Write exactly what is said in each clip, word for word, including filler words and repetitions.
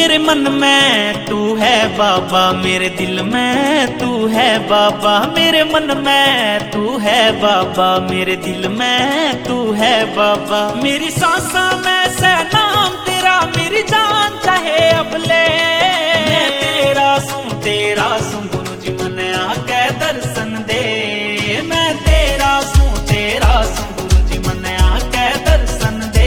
मेरे मन में तू है बाबा, मेरे दिल में तू है बाबा। मेरे मन में तू है बाबा, मेरे दिल में तू है बाबा। मेरी सांसा में से नाम तेरा, मेरी जान चाहे अब ले। मैं तेरा सूं तेरा सूं गुरु जी मन आके दर्शन दे। मैं तेरा सूं तेरा सूं गुरु जी मन आके दर्शन दे।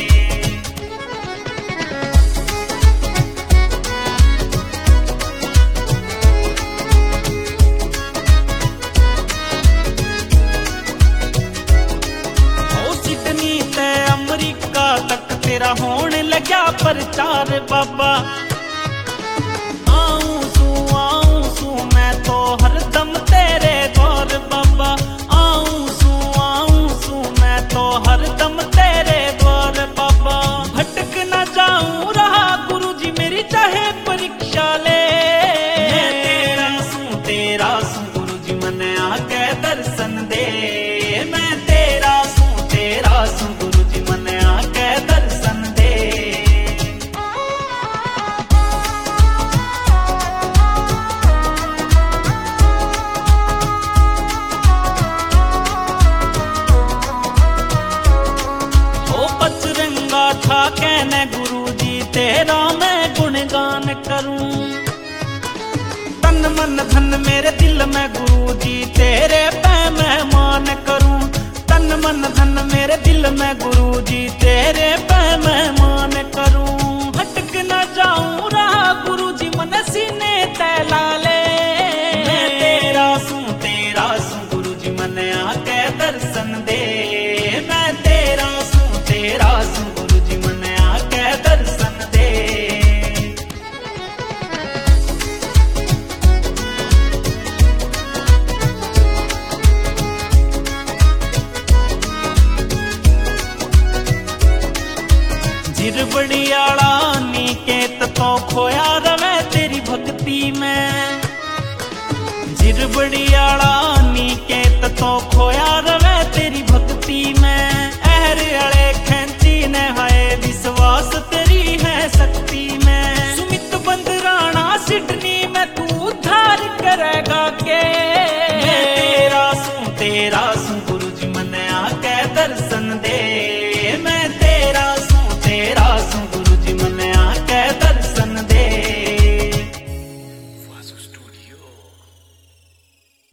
अमरीका तक तेरा होने लगा प्रचार बाबा। आऊं सू आऊं सू मैं तो हरदम तेरे द्वार बाबा। आऊं सू आऊं सू मैं तो हरदम तेरे द्वार बाबा। भटक न जाऊं रहा गुरु जी मेरी चाहे परीक्षा ले। मैं तेरा सू तेरा सू गुरु जी मन आके दर्शन दे। मैं तेरा सू तेरा सू गुरु जी मन आके दर्शन दे। ओ बजरंगा था कहने गुरु जी तेरा मैं गुणगान करूं। तन मन धन मेरे दिल में गुरु जी तेरे पे मैं मान करूं। तन मन धन मेरे दिल में गुरु जी तेरे पे मैं मान करूं। भटक न जाऊं रहा गुरु जी मन सीने तैला ले। मैं तेरा सूं तेरा सूं गुरु जी मन आके दर्शन दे। मैं तेरा सूं तेरा सूं गुरु जी मन आके दर्शन दे। जिरबड़ियाला निकेत तो खोया रवे तेरी भक्ति में। जिरबड़ियाला निकेत तो खोया रवे तेरी भक्ति में। अहर अड़े खेची ने हाय विश्वास तेरी है शक्ति में।